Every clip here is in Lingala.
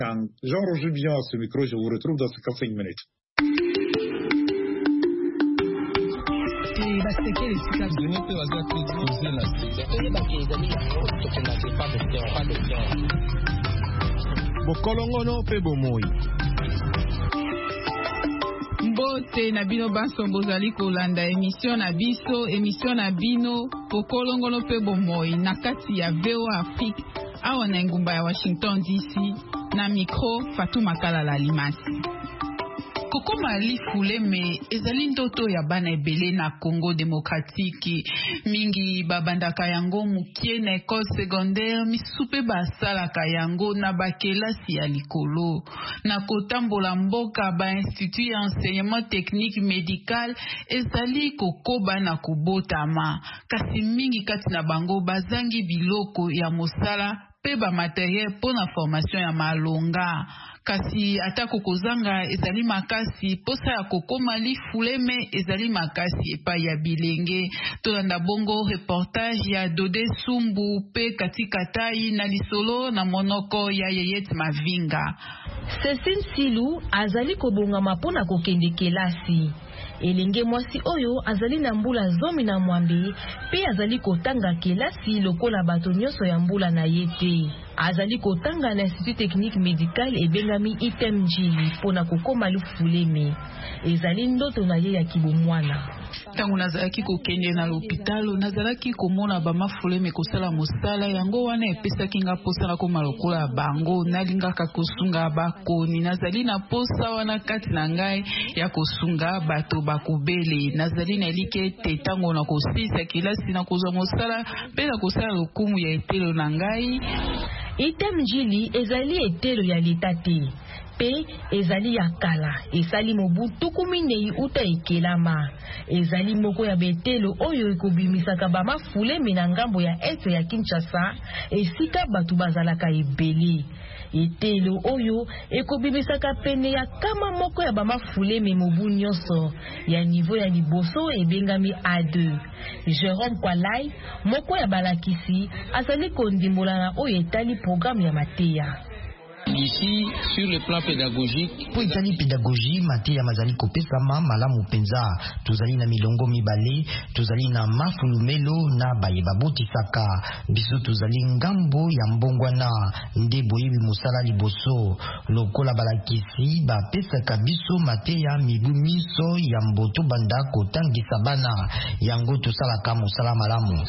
Jean-Roger Bian à ce micro, je vous retrouve dans 55 minutes. Bokolongono pe bomoi. Mbote na bino baso bozali kolanda émission na bino Bokolongono pe bomoi na kati ya VOA Afrique awa na ngumba ya Washington DC na micro Fatou Makala Limasi. Kokoma lifuleme ezali ndoto ya bana ebele na Congo démocratique mingi babandaka yango mukie na école secondaire misupe basalaka yango na bakelasi ya likolo na kotambola mboka ba institut ya enseignement technique médical ezali kokoba na kubotama kasi mingi kati na bango bazangi biloko ya mosala pe ba matériel pour na formation ya malonga kasi atako kozanga ezali makasi posa ya kokoma lifuleme ezali makasi epa ya bilenge tolanda bongo reportage ya Dode Sumbu pe katika tai na lisolo na monoko ya Yeyet Mavinga. Cécile Silou azali kobongama pona kokende kelasi. Elenge mwasi oyo azali na mbula zomi na mwambe pe azali kotanga kelasi lokola bato nyonso ya mbula na yete. Azali kotanga na Institut Technique Médical ebengami ITEM Njili pona kokoma lifuleme. Ezali ndoto na ye ya kibomwana. Tangu nazalaki kokende na l'hôpital nazalaki komona ba mafuleme kosala mosala yango wana epesaki nga posa na koma lokola bango nalingaka kosunga bakoni nazali na posa wana kati na ngai ya kosunga bato bakubele nazali na like te tango na kosisa kilasi na kozwa mosala pe na kosala lokumu ya etelo na ngai. ITEM Njili ezali etelo ya leta te pe ezali ya kala esali mobu tukuminei uta ekelama ezali moko ya betelo oyo ekobimisaka ba mafuleme na ngambo ya este ya Kinshasa esika batu bazalaka ebele. Etelo oyo ekobimisaka pene ya kama moko ya ba mafuleme mobu nyonso ya niveau ya liboso ebengami A2. Jérôme Kwalai moko ya balakisi azali kondimbola na oyo etali programme ya mateya. Ici, sur le plan pédagogique, pour ezali pédagogie mateya mazali kopesama malamu penza tozali na milongo mibale tozali na mafulumelo na bayeba botisaka biso tozali ngambo ya mbongwana nde boyebi mosala liboso lokola balakisi bapesaka biso mateya mibu miso ya mboto banda kotangisa bana yango tosalaka mosala malamu.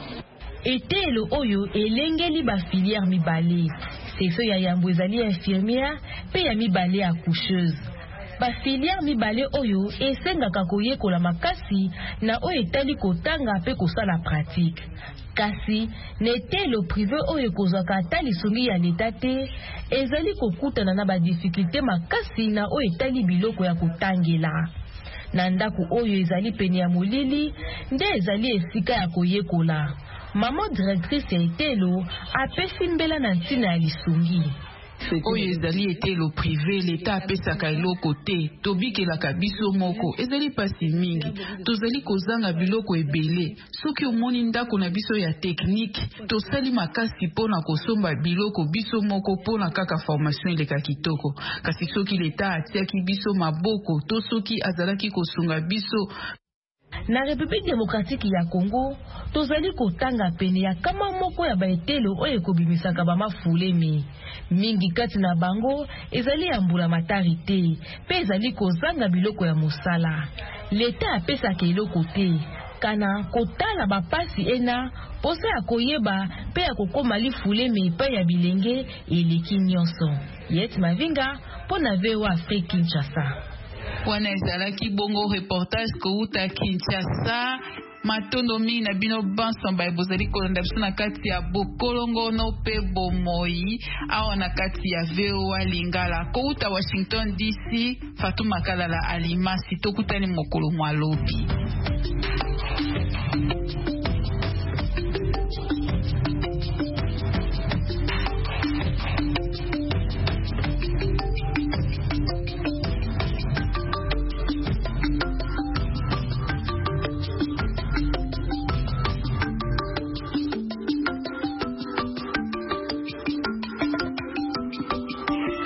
Etelo oyo elengeli ba filière mibale. Seso ya yambo ezali infirmière pe ya mibale accoucheuse. Ba filière mibale oyo esengaka koyekola makasi na oyo etali kotanga pe kosala pratique. Kasi netelo privé oyo kozwaka ata lisungi ya leta te ezali kokutana na ba difficulté makasi na oyo etali biloko ya kotangela. Na ndako oyo ezali pene ya molili nde ezali esika ya koyekola. Maman directrice ya etelo apesi mbela na ntina ya lisungi. Oyo ezali etelo privé leta apesaka eloko te tobikelaka biso moko ezali pasi mingi tozali kozanga biloko ebele soki omoni ndako na biso ya technique tosali makasi pona kosomba biloko biso moko pona kaka formation eleka kitoko kasi soki leta atiaki biso maboko to soki azalaki kosunga biso. Na République démocratique ya Congo, tozali kotanga pene ya kama moko ya baetelo oyo ekobimisaka ba mafuleme. Mingi kati na bango ezali ya mbula matari te, pe ezali kozanga biloko ya mosala. Leta apesaka eloko te, kana kotala bapasi ena, posa ya koyeba pe ya kokoma lifuleme epai ya bilenge eleki nyonso. Yet Mavinga, pona VOA Afrique Kinshasa. Wana ezalaki bongo reportage kouta Kinshasa matondo mingi na bino bansomba ebozali kolanda biso na kati ya Bokolongono pe bomoi awa na kati ya VOA Lingala kouta Washington DC Fatou Makala Alimasi tokutani mokolo mwalobi.